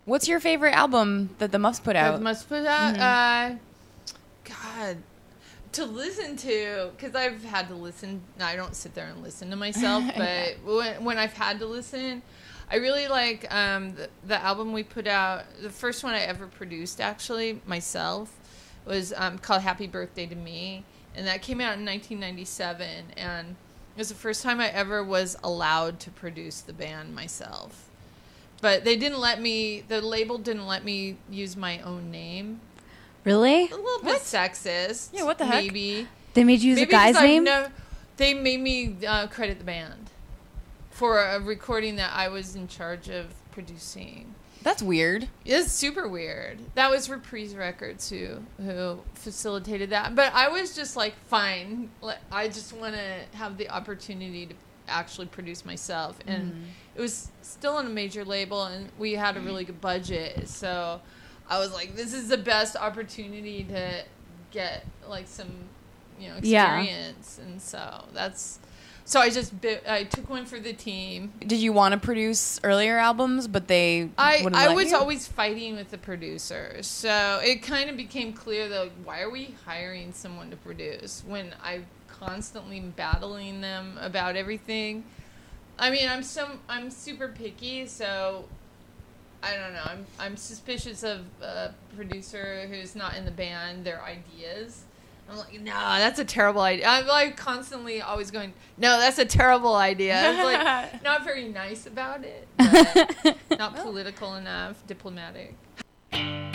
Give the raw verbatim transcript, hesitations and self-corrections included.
What's your favorite album that the Muffs put out? The Muffs put out? Mm-hmm. Uh, God. To listen to, because I've had to listen. I don't sit there and listen to myself, but yeah. when, when I've had to listen, I really like um, the, the album we put out. The first one I ever produced, actually, myself, was um, called Happy Birthday to Me. And that came out in nineteen ninety-seven. And it was the first time I ever was allowed to produce the band myself. But they didn't let me, the label didn't let me use my own name. Really? A little bit sexist. Yeah, what the heck? Maybe. They made you use Maybe a guy's name? Nev- they made me uh, credit the band for a recording that I was in charge of producing. That's weird. It's super weird. That was Reprise Records who who facilitated that. But I was just like, fine. I just want to have the opportunity to actually produce myself. And mm-hmm. it was still on a major label, and we had a really good budget. So I was like, this is the best opportunity to get like some, you know, experience. Yeah. And so that's, so I just, bit, I took one for the team. Did you want to produce earlier albums, but they I, wouldn't I let was you? always fighting with the producers. So it kind of became clear that, like, why are we hiring someone to produce when I'm constantly battling them about everything? I mean, I'm some, I'm super picky, so I don't know. I'm I'm suspicious of a producer who's not in the band, their ideas. I'm like, no, that's a terrible idea. I'm like constantly always going, no, that's a terrible idea. I'm like not very nice about it, but not political enough, diplomatic.